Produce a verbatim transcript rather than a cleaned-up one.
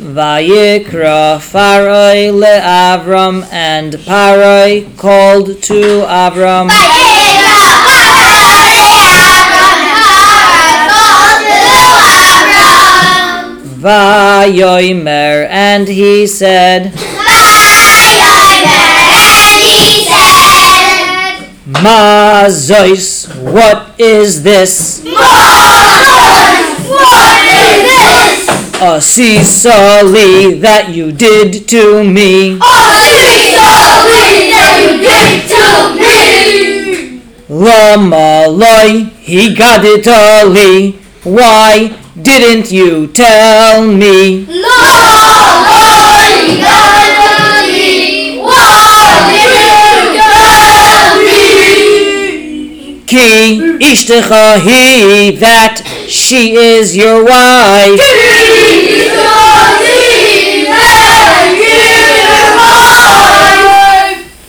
Vayikra Paroi leAvram, and Paroi called to Avram. Vayomer, and he said, Ma zois, what is this? Asisali, that you did to me. Lama loi, he got it ali. Why didn't you tell me? Ki ishtecha he, that she is your wife.